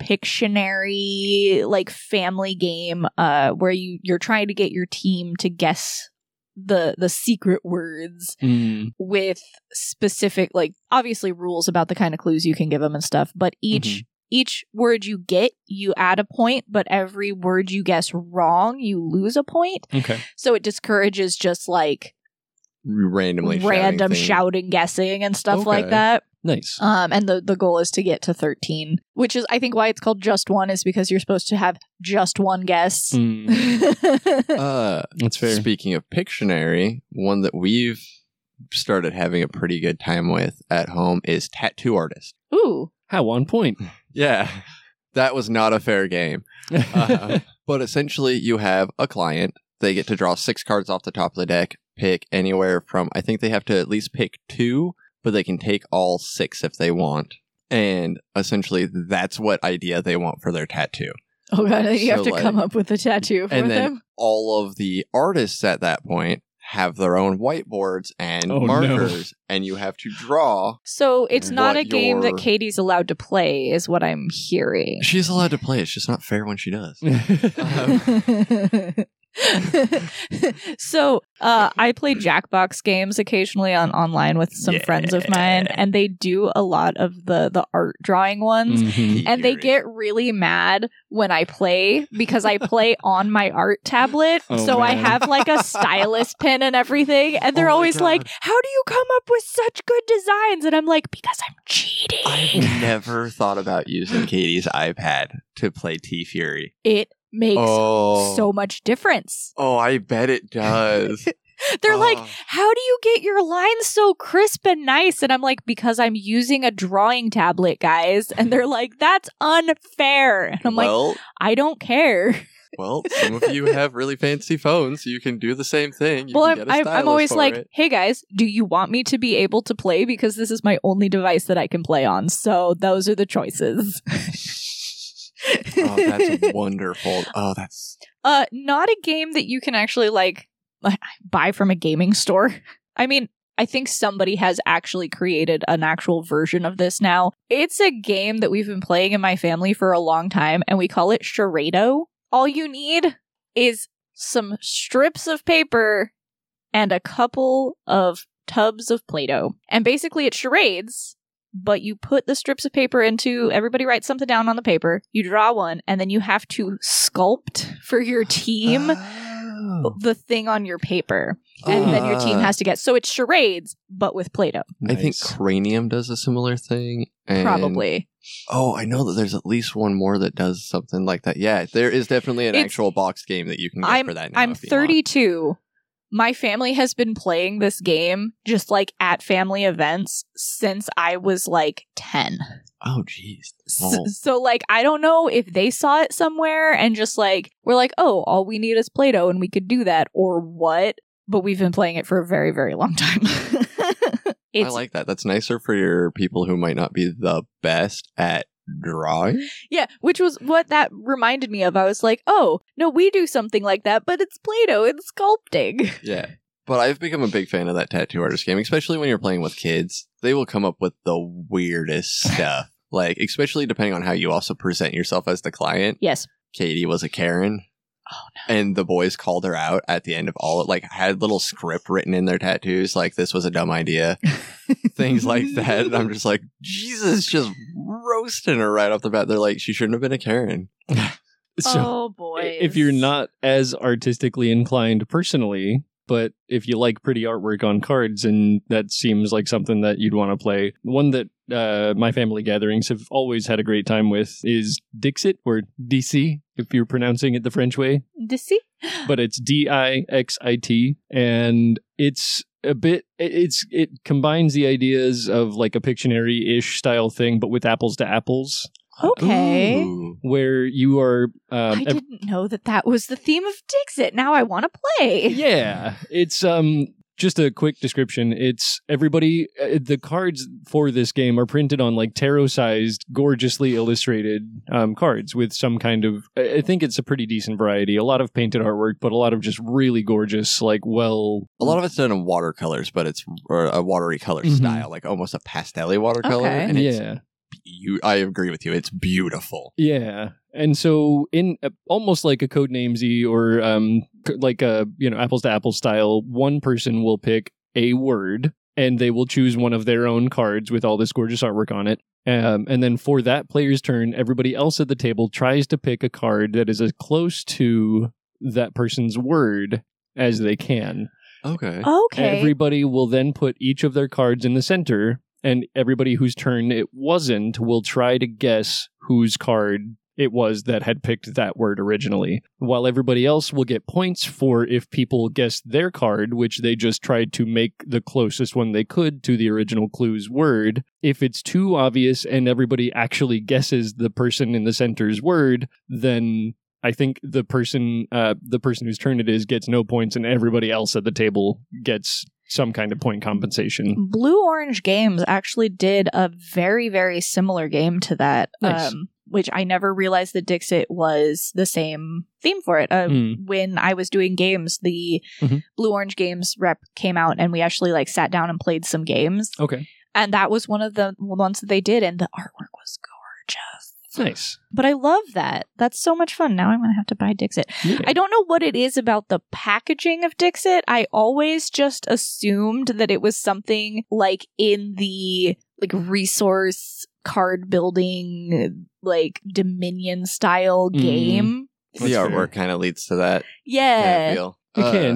Speaker 2: Pictionary family game where you're trying to get your team to guess the secret words with specific obviously rules about the kind of clues you can give them and stuff, but each word you get, you add a point, but every word you guess wrong, you lose a point.
Speaker 3: Okay.
Speaker 2: So it discourages just
Speaker 1: random
Speaker 2: shouting, guessing and stuff like that.
Speaker 3: Nice.
Speaker 2: And the goal is to get to 13, which is, I think, why it's called Just One, is because you're supposed to have just one guess.
Speaker 3: That's fair.
Speaker 1: Speaking of Pictionary, one that we've started having a pretty good time with at home is Tattoo Artist.
Speaker 2: Ooh.
Speaker 3: How on point.
Speaker 1: Yeah. That was not a fair game. But essentially, you have a client. They get to draw 6 cards off the top of the deck, pick anywhere from, I think they have to at least pick 2, but they can take all 6 if they want. And essentially, that's what idea they want for their tattoo.
Speaker 2: Oh, God, you have to come up with a tattoo for them?
Speaker 1: And then all of the artists at that point have their own whiteboards and markers, and you have to draw.
Speaker 2: So it's not a game that Katie's allowed to play, is what I'm hearing.
Speaker 1: She's allowed to play. It's just not fair when she does.
Speaker 2: So I play Jackbox games occasionally online with some friends of mine, and they do a lot of the art drawing ones, and they get really mad when I play because I play on my art tablet. I have a stylus pen and everything, and they're always like, "How do you come up with such good designs?" And I'm like, "Because I'm cheating."
Speaker 1: I've never thought about using Katie's iPad to play T-Fury.
Speaker 2: It makes so much difference.
Speaker 1: Oh, I bet it does.
Speaker 2: They're like, "How do you get your lines so crisp and nice?" And I'm like, "Because I'm using a drawing tablet, guys." And they're like, "That's unfair." And I'm like, "I don't care."
Speaker 1: Well, some of you have really fancy phones, so you can do the same thing.
Speaker 2: I'm always like, "Hey guys, do you want me to be able to play? Because this is my only device that I can play on. So those are the choices."
Speaker 1: Oh, that's wonderful. Oh, that's
Speaker 2: not a game that you can actually buy from a gaming store. I mean, I think somebody has actually created an actual version of this now. It's a game that we've been playing in my family for a long time, and we call it Charado. All you need is some strips of paper and a couple of tubs of Play-Doh. And basically it's charades, but you put the strips of paper into, everybody writes something down on the paper, you draw one, and then you have to sculpt for your team the thing on your paper. And then your team has to get, so it's charades, but with Play-Doh.
Speaker 1: Nice. I think Cranium does a similar thing.
Speaker 2: Probably.
Speaker 1: Oh, I know that there's at least one more that does something like that. Yeah, there is definitely an actual box game that you can get for that now.
Speaker 2: I'm 32. My family has been playing this game just like at family events since I was like 10.
Speaker 1: Oh, jeez.
Speaker 2: So like, I don't know if they saw it somewhere and just like, we're like, oh, all we need is Play-Doh and we could do that, or what? But we've been playing it for a very, very long time.
Speaker 1: I like that. That's nicer for your people who might not be the best at drawing.
Speaker 2: Yeah, which was what that reminded me of. I was like, oh, no, we do something like that, but it's Play-Doh and sculpting.
Speaker 1: Yeah. But I've become a big fan of that tattoo artist game, especially when you're playing with kids. They will come up with the weirdest stuff. Like, especially depending on how you also present yourself as the client.
Speaker 2: Yes.
Speaker 1: Katie was a Karen.
Speaker 2: Oh, no.
Speaker 1: And the boys called her out at the end of all it, like, had little script written in their tattoos, like, this was a dumb idea. Things like that. And I'm just like, Jesus, just roasting her right off the bat. They're like, she shouldn't have been a Karen.
Speaker 2: Oh, boy.
Speaker 3: If you're not as artistically inclined personally, but if you like pretty artwork on cards, and that seems like something that you'd want to play, one that my family gatherings have always had a great time with is Dixit, or DC, if you're pronouncing it the French way.
Speaker 2: Dixit?
Speaker 3: But it's Dixit, and it's a bit, it combines the ideas of like a Pictionary-ish style thing, but with apples to apples.
Speaker 2: Okay.
Speaker 1: Ooh.
Speaker 3: Where you are...
Speaker 2: I didn't know that was the theme of Dixit. Now I want to play.
Speaker 3: Yeah. It's just a quick description. It's everybody... the cards for this game are printed on like tarot-sized, gorgeously illustrated cards with some kind of... I think it's a pretty decent variety. A lot of painted artwork, but a lot of just really gorgeous, like, well...
Speaker 1: A lot of it's done in watercolors, but it's a watery color style, like almost a pastel-y watercolor.
Speaker 2: Okay.
Speaker 1: And it's
Speaker 3: Yeah.
Speaker 1: I agree with you. It's beautiful.
Speaker 3: Yeah. And so in almost like a Codenamesy or like a, apples to apples style, one person will pick a word and they will choose one of their own cards with all this gorgeous artwork on it. And then for that player's turn, everybody else at the table tries to pick a card that is as close to that person's word as they can.
Speaker 1: Okay.
Speaker 3: Everybody will then put each of their cards in the center, and everybody whose turn it wasn't will try to guess whose card it was that had picked that word originally, while everybody else will get points for if people guessed their card, which they just tried to make the closest one they could to the original clue's word. If it's too obvious and everybody actually guesses the person in the center's word, then I think the person whose turn it is gets no points, and everybody else at the table gets some kind of point compensation.
Speaker 2: Blue Orange Games actually did a very, very similar game to that,
Speaker 3: Nice.
Speaker 2: which I never realized that Dixit was the same theme for it. When I was doing games, the Blue Orange Games rep came out, and we actually like sat down and played some games.
Speaker 3: Okay.
Speaker 2: And that was one of the ones that they did, and the artwork was gorgeous.
Speaker 3: Nice.
Speaker 2: But I love that. That's so much fun. Now I'm going to have to buy Dixit.
Speaker 3: Yeah.
Speaker 2: I don't know what it is about the packaging of Dixit. I always just assumed that it was something like in the like resource card building, like Dominion style game.
Speaker 1: The
Speaker 3: That's fair.
Speaker 1: artwork kind of leads to that.
Speaker 2: Yeah.
Speaker 1: Kind of feel.
Speaker 3: It can,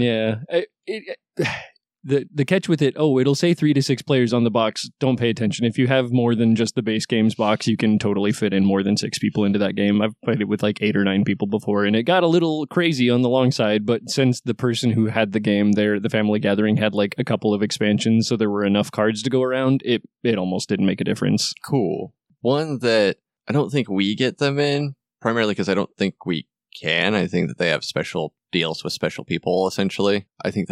Speaker 3: yeah. The catch with it, it'll say 3 to 6 players on the box. Don't pay attention. If you have more than just the base games box, you can totally fit in more than 6 people into that game. I've played it with like 8 or 9 people before, and it got a little crazy on the long side, but since the person who had the game there, the family gathering, had like a couple of expansions, so there were enough cards to go around, it almost didn't make a difference.
Speaker 1: Cool. One that I don't think we get them in, primarily because I don't think we can. I think that they have special deals with special people, essentially.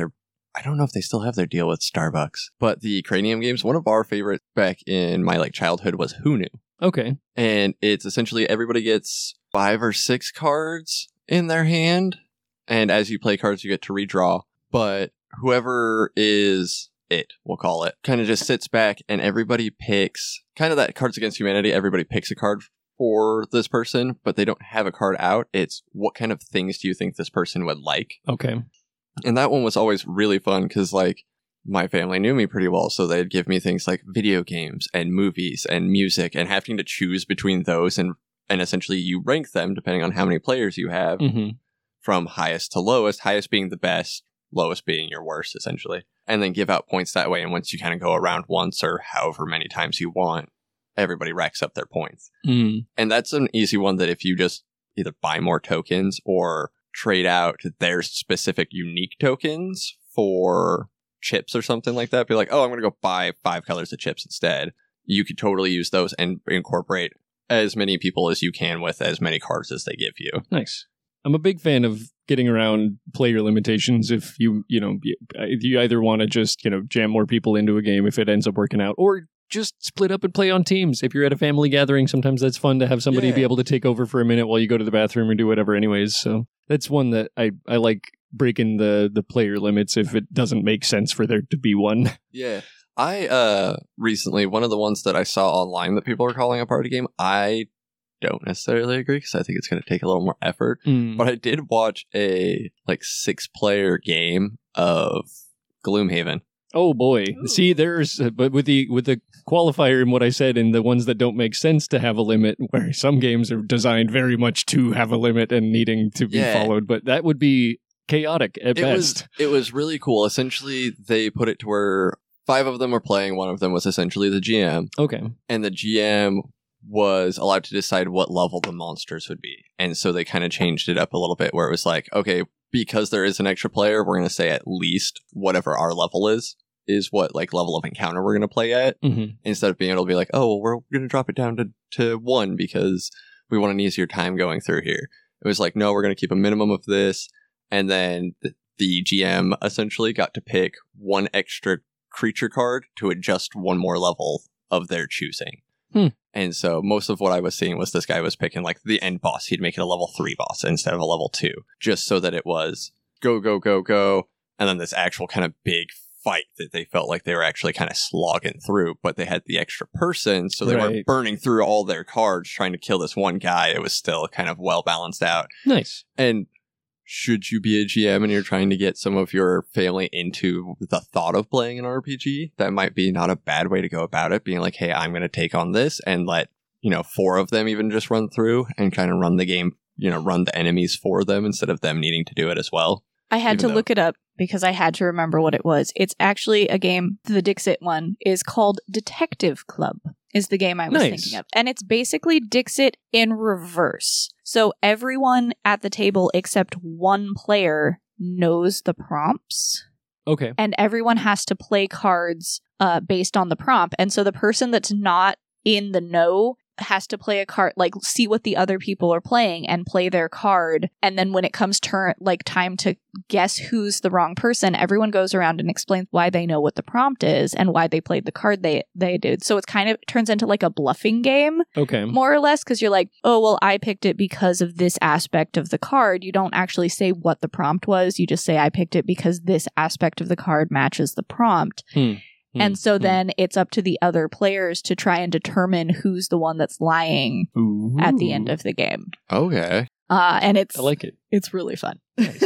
Speaker 1: I don't know if they still have their deal with Starbucks, but the Cranium games, one of our favorites back in my childhood was Who Knew?
Speaker 3: Okay.
Speaker 1: And it's essentially everybody gets 5 or 6 cards in their hand, and as you play cards, you get to redraw, but whoever is it, we'll call it, kind of just sits back and everybody picks, kind of that Cards Against Humanity, everybody picks a card for this person, but they don't have a card out. It's what kind of things do you think this person would like?
Speaker 3: Okay.
Speaker 1: And that one was always really fun because, my family knew me pretty well, so they'd give me things like video games and movies and music, and having to choose between those, and essentially you rank them depending on how many players you have, from highest to lowest, highest being the best, lowest being your worst, essentially. And then give out points that way, and once you kind of go around once or however many times you want, everybody racks up their points.
Speaker 3: Mm.
Speaker 1: And that's an easy one that if you just either buy more tokens or trade out their specific unique tokens for chips or something like that, be like, oh, I'm going to go buy 5 colors of chips instead. You could totally use those and incorporate as many people as you can with as many cards as they give you.
Speaker 3: Nice. I'm a big fan of getting around player limitations if you either want to just, jam more people into a game if it ends up working out, or just split up and play on teams. If you're at a family gathering, sometimes that's fun to have somebody be able to take over for a minute while you go to the bathroom or do whatever anyways. So that's one that I like, breaking the player limits if it doesn't make sense for there to be one.
Speaker 1: Yeah. I recently, one of the ones that I saw online that people are calling a party game, I don't necessarily agree because I think it's going to take a little more effort. But I did watch a 6-player game of Gloomhaven.
Speaker 3: Oh boy.
Speaker 2: Ooh.
Speaker 3: See, but with the qualifier in what I said, and the ones that don't make sense to have a limit, where some games are designed very much to have a limit and needing to be followed, but that would be chaotic at best.
Speaker 1: It was really cool. Essentially, they put it to where 5 of them were playing. One of them was essentially the GM.
Speaker 3: Okay.
Speaker 1: And the GM was allowed to decide what level the monsters would be. And so they kind of changed it up a little bit where it was like, okay, because there is an extra player, we're going to say at least whatever our level is what level of encounter we're going to play at.
Speaker 3: Mm-hmm. Instead
Speaker 1: of being able to be like, oh, well, we're going to drop it down to 1 because we want an easier time going through here. It was like, no, we're going to keep a minimum of this. And then the GM essentially got to pick 1 extra creature card to adjust 1 more level of their choosing. And so most of what I was seeing was this guy was picking the end boss. He'd make it a level 3 boss instead of a level 2, just so that it was go, go, go, go. And then this actual kind of big fight that they felt like they were actually kind of slogging through, but they had the extra person. So they weren't burning through all their cards trying to kill this one guy. It was still kind of well balanced out.
Speaker 3: Nice.
Speaker 1: And should you be a GM and you're trying to get some of your family into the thought of playing an RPG, that might be not a bad way to go about it, being like, hey, I'm going to take on this and let, 4 of them even just run through and kind of run the game, run the enemies for them instead of them needing to do it as well.
Speaker 2: I had to look it up because I had to remember what it was. It's actually a game, the Dixit one, is called Detective Club, is the game I was thinking of. And it's basically Dixit in reverse. So everyone at the table except 1 player knows the prompts.
Speaker 3: Okay.
Speaker 2: And everyone has to play cards based on the prompt. And so the person that's not in the know has to play a card, see what the other people are playing and play their card. And then when it comes time to guess who's the wrong person, everyone goes around and explains why they know what the prompt is and why they played the card they did. So it's kind of turns into a bluffing game.
Speaker 3: Okay.
Speaker 2: More or less, because you're like, oh, well, I picked it because of this aspect of the card. You don't actually say what the prompt was. You just say, I picked it because this aspect of the card matches the prompt. And so then it's up to the other players to try and determine who's the one that's lying at the end of the game.
Speaker 1: Okay.
Speaker 2: And I
Speaker 3: like it.
Speaker 2: It's really fun.
Speaker 3: Nice.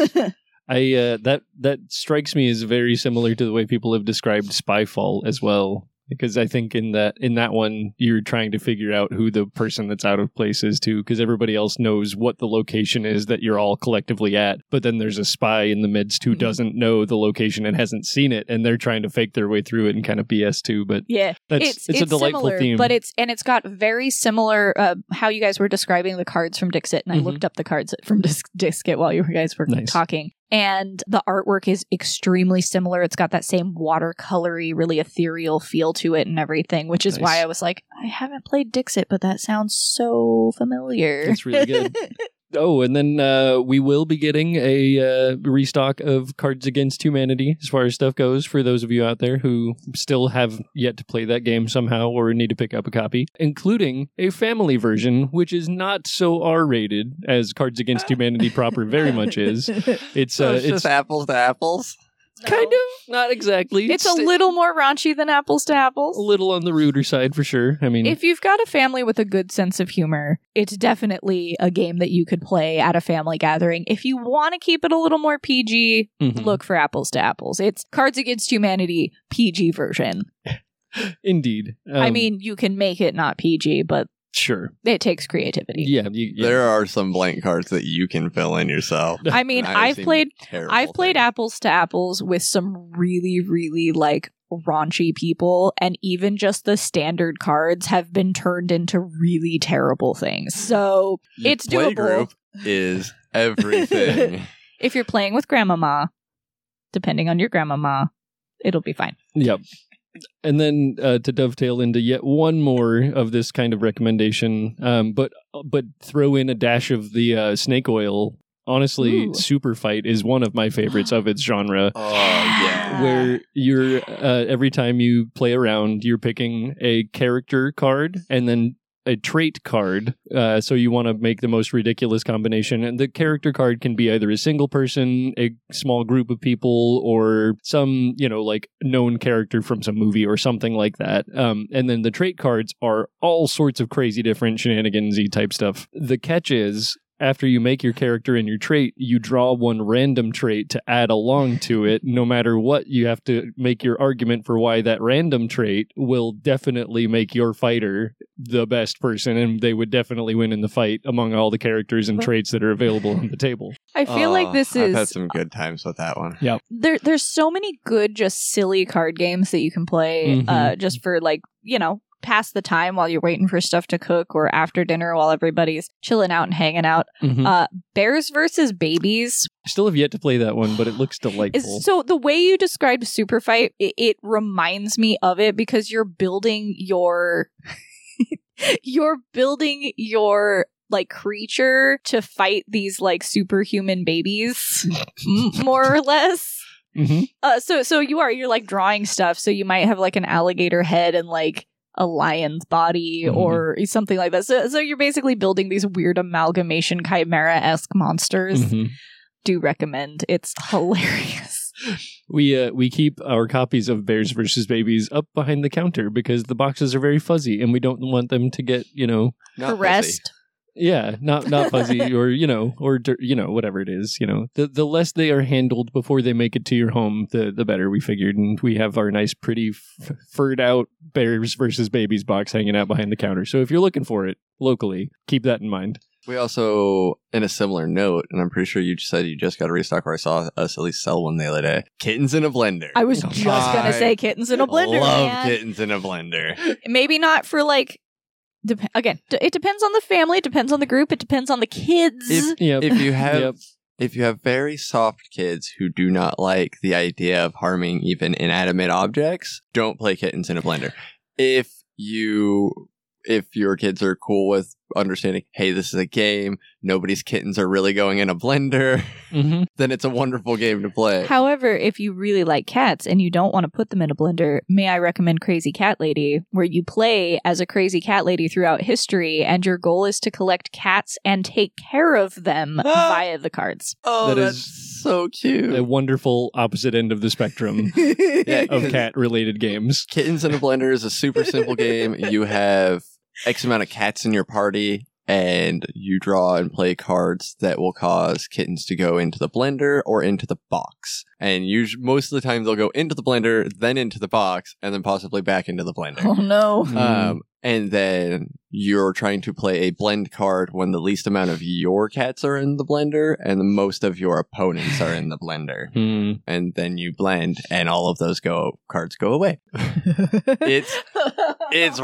Speaker 3: That strikes me as very similar to the way people have described Spyfall as well. Because I think in that one, you're trying to figure out who the person that's out of place is too, because everybody else knows what the location is that you're all collectively at. But then there's a spy in the midst who doesn't know the location and hasn't seen it, and they're trying to fake their way through it and kind of BS too. But
Speaker 2: yeah,
Speaker 3: it's a delightful
Speaker 2: similar,
Speaker 3: theme.
Speaker 2: But it's got very similar how you guys were describing the cards from Dixit, and I looked up the cards from Dixit while you guys were talking. And the artwork is extremely similar. It's got that same watercolory, really ethereal feel to it and everything, which is why I was like, I haven't played Dixit, but that sounds so familiar.
Speaker 3: It's really good. Oh, and then we will be getting a restock of Cards Against Humanity as far as stuff goes for those of you out there who still have yet to play that game somehow or need to pick up a copy, including a family version, which is not so R-rated as Cards Against Humanity proper very much is. It's
Speaker 1: just apples to apples.
Speaker 3: Kind of, not exactly.
Speaker 2: It's a little more raunchy than Apples to Apples.
Speaker 3: A little on the ruder side for sure. I mean,
Speaker 2: if you've got a family with a good sense of humor, it's definitely a game that you could play at a family gathering. If you want to keep it a little more PG, look for Apples to Apples. It's Cards Against Humanity PG version.
Speaker 3: Indeed.
Speaker 2: I mean, you can make it not PG, but
Speaker 3: sure,
Speaker 2: it takes creativity.
Speaker 3: Yeah,
Speaker 1: there are some blank cards that you can fill in yourself.
Speaker 2: I mean, I've played Apples to Apples with some really, really raunchy people, and even just the standard cards have been turned into really terrible things. So it's doable.
Speaker 1: Playgroup is everything.
Speaker 2: If you're playing with grandmama, depending on your grandmama, it'll be fine.
Speaker 3: Yep. And then to dovetail into yet one more of this kind of recommendation, but throw in a dash of the snake oil. Honestly,
Speaker 2: Ooh.
Speaker 3: Super Fight is one of my favorites of its genre.
Speaker 1: Oh, yeah.
Speaker 3: Where you're every time you play around, you're picking a character card and then a trait card. So you want to make the most ridiculous combination. And the character card can be either a single person, a small group of people, or some, like known character from some movie or something like that. And then the trait cards are all sorts of crazy different shenanigansy type stuff. The catch is, after you make your character and your trait, you draw one random trait to add along to it. No matter what, you have to make your argument for why that random trait will definitely make your fighter the best person, and they would definitely win in the fight among all the characters and traits that are available on the table.
Speaker 2: I feel like this
Speaker 1: I've
Speaker 2: is...
Speaker 1: had some good times with that one.
Speaker 3: Yep.
Speaker 2: There's so many good, just silly card games that you can play just for, pass the time while you're waiting for stuff to cook, or after dinner while everybody's chilling out and hanging out. Bears versus Babies.
Speaker 3: I still have yet to play that one, but it looks delightful.
Speaker 2: So the way you described Super Fight, it reminds me of it, because you're building your like creature to fight these like superhuman babies, more or less. So you're like drawing stuff. So you might have like an alligator head and like a lion's body or something like that. So you're basically building these weird amalgamation chimera-esque monsters. Do recommend. It's hilarious.
Speaker 3: We keep our copies of Bears vs. Babies up behind the counter because the boxes are very fuzzy and we don't want them to get,
Speaker 1: Not
Speaker 2: harassed.
Speaker 1: fuzzy.
Speaker 3: Yeah, not fuzzy or whatever it is. The less they are handled before they make it to your home, the better, we figured. And we have our nice, pretty furred out Bears versus Babies box hanging out behind the counter. So if you're looking for it locally, keep that in mind.
Speaker 1: We also, in a similar note, and I'm pretty sure you said you just got a restock, or I saw us at least sell one the other day. Kittens in a Blender.
Speaker 2: I was just gonna say Kittens in a Blender.
Speaker 1: Love
Speaker 2: man.
Speaker 1: Kittens in a Blender.
Speaker 2: Maybe not for like. Again, it depends on the family. It depends on the group. It depends on the kids.
Speaker 1: If you have very soft kids who do not like the idea of harming even inanimate objects, don't play Kittens in a Blender. If your kids are cool with understanding, hey, this is a game, nobody's kittens are really going in a blender, then it's a wonderful game to play.
Speaker 2: However, if you really like cats and you don't want to put them in a blender, may I recommend Crazy Cat Lady, where you play as a crazy cat lady throughout history, and your goal is to collect cats and take care of them via the cards.
Speaker 1: Oh,
Speaker 3: That
Speaker 1: that's
Speaker 3: is
Speaker 1: so cute.
Speaker 3: A wonderful opposite end of the spectrum of cat-related games.
Speaker 1: Kittens in a Blender is a super simple game. You have X amount of cats in your party, and you draw and play cards that will cause kittens to go into the blender or into the box. And most of the time they'll go into the blender, then into the box, and then possibly back into the blender.
Speaker 2: Oh no.
Speaker 1: And then you're trying to play a blend card when the least amount of your cats are in the blender and the most of your opponents are in the blender. And then you blend and all of those cards go away. It's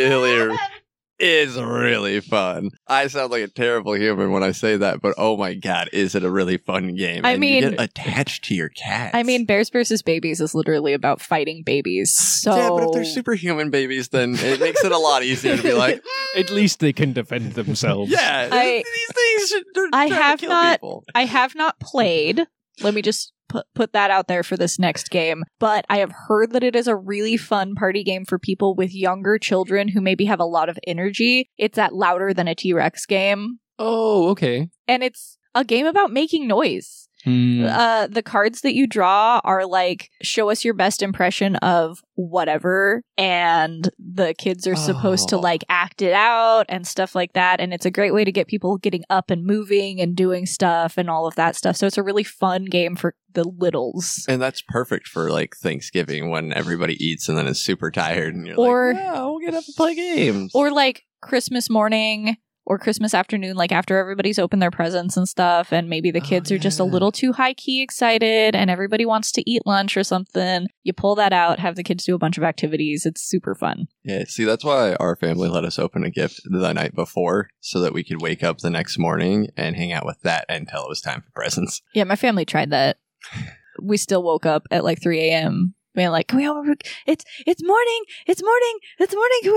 Speaker 1: really fun. I sound like a terrible human when I say that, but oh my god, is it a really fun game?
Speaker 2: I mean,
Speaker 1: you get attached to your cats.
Speaker 2: I mean, Bears versus Babies is literally about fighting babies. So
Speaker 1: yeah, but if they're superhuman babies, then it makes it a lot easier to be like,
Speaker 3: at least they can defend themselves.
Speaker 1: yeah, these things
Speaker 2: I have not played. Let me just put that out there for this next game. But I have heard that it is a really fun party game for people with younger children who maybe have a lot of energy. It's that Louder Than a T-Rex game.
Speaker 3: Oh, okay.
Speaker 2: And it's a game about making noise. The cards that you draw are like, show us your best impression of whatever, and the kids are supposed to like act it out and stuff like that, and it's a great way to get people getting up and moving and doing stuff and all of that stuff. So it's a really fun game for the littles.
Speaker 1: And that's perfect for like Thanksgiving when everybody eats and then is super tired and you're
Speaker 2: or
Speaker 1: like, yeah, we'll get up and play games.
Speaker 2: Or like Christmas morning, or Christmas afternoon, like after everybody's opened their presents and stuff, and maybe the kids are just a little too high-key excited and everybody wants to eat lunch or something. You pull that out, have the kids do a bunch of activities. It's super fun.
Speaker 1: Yeah, see, that's why our family let us open a gift the night before so that we could wake up the next morning and hang out with that until it was time for presents.
Speaker 2: Yeah, my family tried that. We still woke up at like 3 a.m. being like, can we open? It's morning. It's morning. It's morning. Can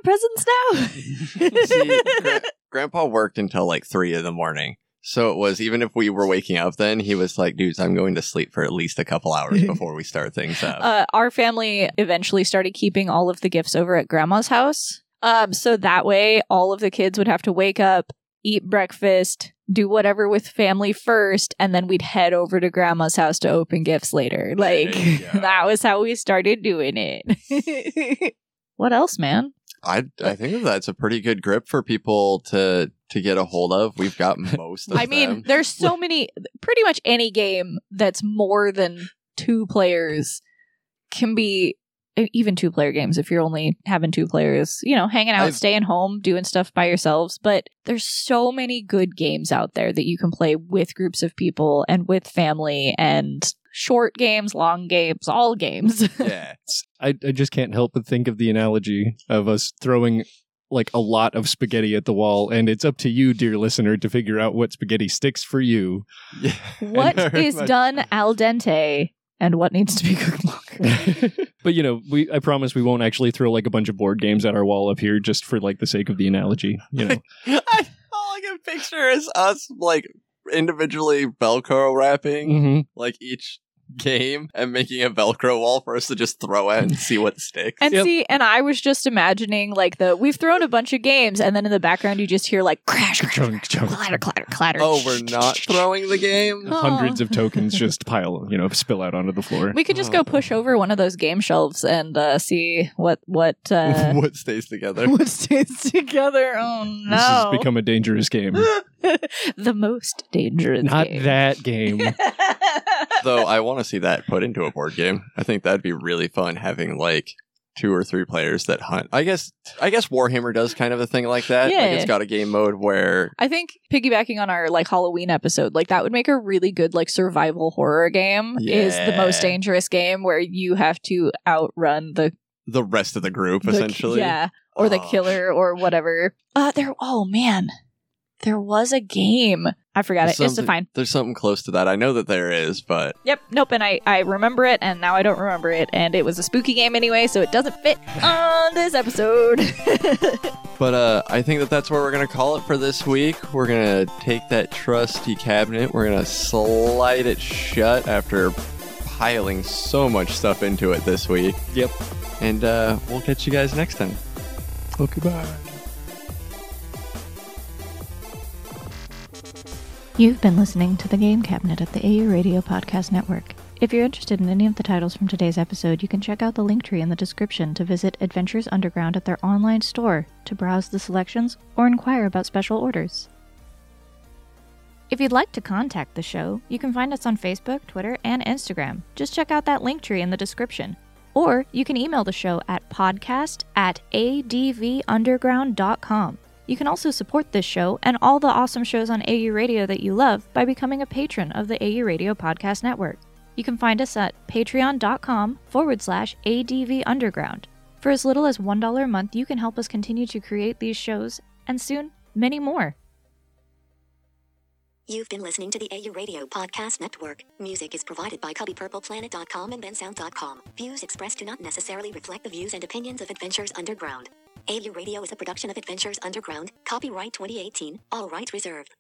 Speaker 2: we open our presents now?
Speaker 1: See, Grandpa worked until like 3 a.m. So it was, even if we were waking up then, he was like, dudes, I'm going to sleep for at least a couple hours before we start things up.
Speaker 2: Our family eventually started keeping all of the gifts over at Grandma's house. So that way all of the kids would have to wake up, eat breakfast, do whatever with family first, and then we'd head over to Grandma's house to open gifts later. Like, that was how we started doing it. What else, man?
Speaker 1: I think that's a pretty good grip for people to get a hold of. We've got most of them.
Speaker 2: I mean, there's so many, pretty much any game that's more than 2 players can be, even 2-player games if you're only having 2 players, you know, hanging out, staying home, doing stuff by yourselves. But there's so many good games out there that you can play with groups of people and with family, and short games, long games, all games.
Speaker 1: Yeah.
Speaker 3: I just can't help but think of the analogy of us throwing like a lot of spaghetti at the wall, and it's up to you, dear listener, to figure out what spaghetti sticks for you.
Speaker 1: Yeah.
Speaker 2: What is done al dente and what needs to be cooked longer.
Speaker 3: But, you know, I promise we won't actually throw like a bunch of board games at our wall up here just for like the sake of the analogy, you know.
Speaker 1: All I can picture is us like individually Velcro wrapping like each game and making a Velcro wall for us to just throw at and see what sticks.
Speaker 2: And see, and I was just imagining like we've thrown a bunch of games, and then in the background you just hear like crash,
Speaker 3: chunk, chunk,
Speaker 2: clatter, clatter, clatter.
Speaker 1: Oh, we're not throwing the game?
Speaker 3: Hundreds of tokens just spill out onto the floor.
Speaker 2: We could just go push over one of those game shelves and see what
Speaker 1: what stays together.
Speaker 2: What stays together. Oh no.
Speaker 3: This has become a dangerous game.
Speaker 2: The most dangerous
Speaker 3: Not
Speaker 2: game.
Speaker 3: that game.
Speaker 1: Though I want to see that put into a board game. I think that'd be really fun, having like 2 or 3 players that hunt. I guess Warhammer does kind of a thing like that.
Speaker 2: Yeah.
Speaker 1: Like, it's got a game mode where
Speaker 2: I think piggybacking on our like Halloween episode, like that would make a really good like survival horror game. Is the most dangerous game where you have to outrun
Speaker 1: the rest of the group, essentially.
Speaker 2: Yeah. Or the killer or whatever. There was a game. I forgot it. It's fine.
Speaker 1: There's something close to that. I know that there is, but...
Speaker 2: Yep. Nope. And I remember it, and now I don't remember it. And it was a spooky game anyway, so it doesn't fit on this episode.
Speaker 1: But I think that's where we're going to call it for this week. We're going to take that trusty cabinet. We're going to slide it shut after piling so much stuff into it this week.
Speaker 3: Yep.
Speaker 1: And we'll catch you guys next time.
Speaker 3: Okay, bye.
Speaker 2: You've been listening to The Game Cabinet at the AU Radio Podcast Network. If you're interested in any of the titles from today's episode, you can check out the link tree in the description to visit Adventures Underground at their online store to browse the selections or inquire about special orders. If you'd like to contact the show, you can find us on Facebook, Twitter, and Instagram. Just check out that link tree in the description. Or you can email the show at podcast@advunderground.com. You can also support this show and all the awesome shows on AU Radio that you love by becoming a patron of the AU Radio Podcast Network. You can find us at patreon.com/ADVUnderground. For as little as $1 a month, you can help us continue to create these shows, and soon, many more.
Speaker 4: You've been listening to the AU Radio Podcast Network. Music is provided by CubbyPurplePlanet.com and BenSound.com. Views expressed do not necessarily reflect the views and opinions of Adventures Underground. AU Radio is a production of Adventures Underground. Copyright 2018. All rights reserved.